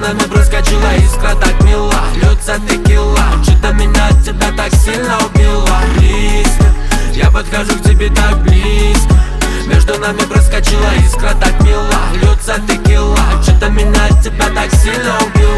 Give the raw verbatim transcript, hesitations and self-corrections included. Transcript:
нами проскочила искра, так мила. Льется текила, что-то меня от тебя так сильно убила. Близко, я подхожу к тебе так близко. Между нами проскочила искра, так мила. Льется текила, что-то меня от тебя так сильно убила.